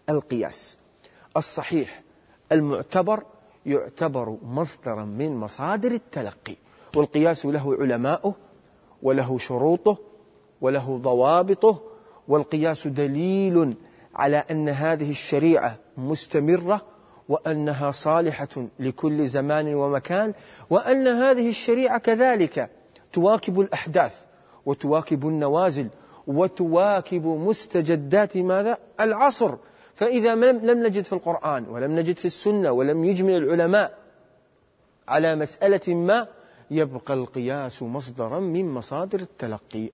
القياس الصحيح المعتبر يعتبر مصدرا من مصادر التلقي، والقياس له علماؤه وله شروطه وله ضوابطه، والقياس دليل على أن هذه الشريعة مستمرة وأنها صالحة لكل زمان ومكان، وأن هذه الشريعة كذلك تواكب الأحداث وتواكب النوازل وتواكب مستجدات ماذا؟ العصر. فإذا لم نجد في القرآن ولم نجد في السنة ولم يجمع العلماء على مسألة ما، يبقى القياس مصدرا من مصادر التلقي.